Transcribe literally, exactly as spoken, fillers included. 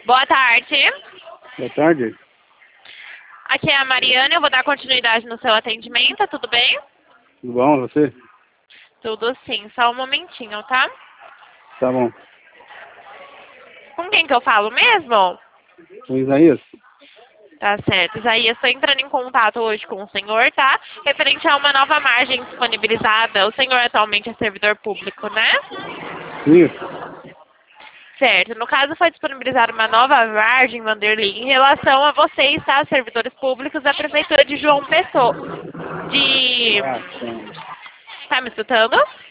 Boa tarde. Boa tarde. Aqui é a Mariana, eu vou dar continuidade no seu atendimento, tudo bem? Tudo bom, você? Tudo sim, só um momentinho, tá? Tá bom. Com quem que eu falo mesmo? O Isaías? Tá certo. Isaías, estou entrando em contato hoje com o senhor, tá? Referente a uma nova margem disponibilizada. O senhor atualmente é servidor público, né? Isso. Certo. No caso, foi disponibilizada uma nova margem, Vanderlei, em relação a vocês, tá? Servidores públicos da Prefeitura de João Pessoa. De... Ah, sim. Tá me escutando?